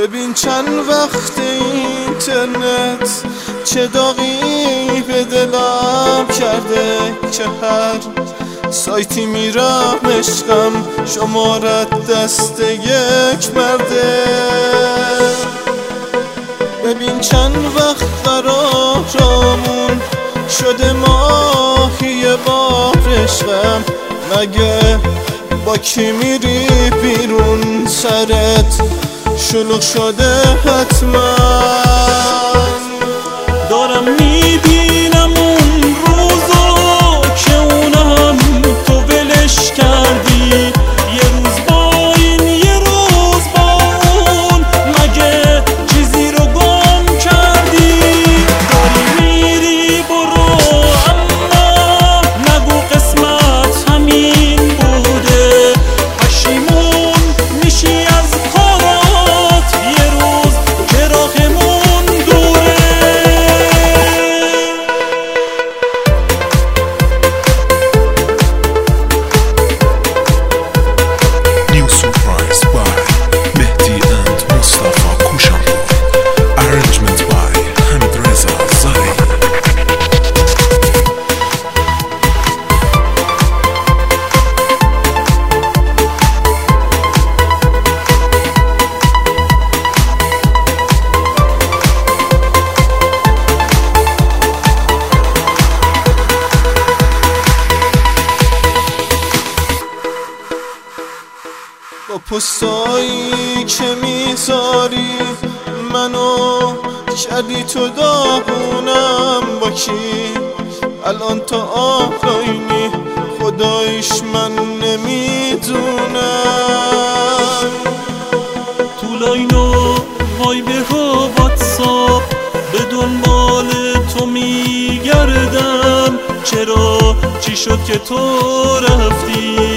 ببین چند وقت اینترنت چه داغی به دلم کرده که هر سایتی میرم عشقم شمارت دست یک مرده. ببین چند وقت قرارمون شده ماهی بار عشقم، مگه با کی میری بیرون سرت شلوغ شده حتما. دارم میبینم اون روزو که اونم تو ولش کردی، یه روز با این یه روز با اون، مگه چیزی رو گم کردی؟ داری میری برو اما نگو قسمت همین بوده، پشیمون میشی از کارات یه روز که راهمون دوره. New surprise by Mehdi and Mustafa Kushanpur. Arrangement by Hamid Reza Zari. با پستایی که میذاری منو کردی تو داغونم، با کی الان تو آقایینی خدایش من نمیدونم. تو لاینو وایبر و واتساپ به دنبال تو میگردم، چرا چی شد که تو رفتی؟